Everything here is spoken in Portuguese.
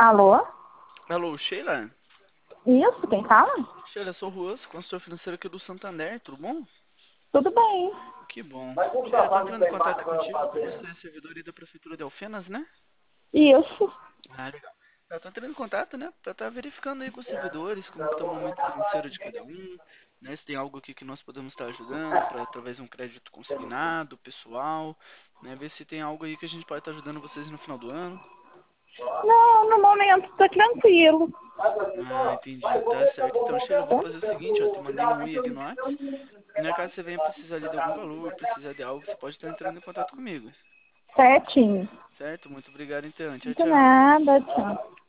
Alô? Alô, Sheila? Isso, quem fala? Sheila, sou o Ruas, consultor financeiro aqui do Santander, tudo bom? Tudo bem. Que bom. Sheila, estou entrando em contato contigo que você é servidor aí da Prefeitura de Alfenas, né? Isso. Ah, legal. Eu tô entrando em contato, né, pra estar verificando aí com os servidores como que tá o momento financeiro de cada um, né, se tem algo aqui que nós podemos estar ajudando para através de um crédito consignado, pessoal, né, ver se tem algo aí que a gente pode estar ajudando vocês no final do ano. Não, no momento tá tranquilo. Ah, entendi. Tá certo. Então, Sheila, eu vou fazer o seguinte, ó, te mandei um oi ali no WhatsApp. Na caso você venha precisar ali de algum valor, precisar de algo, você pode estar entrando em contato comigo. Certinho. Certo? Muito obrigado então. Tchau, De tchau. nada, tchau.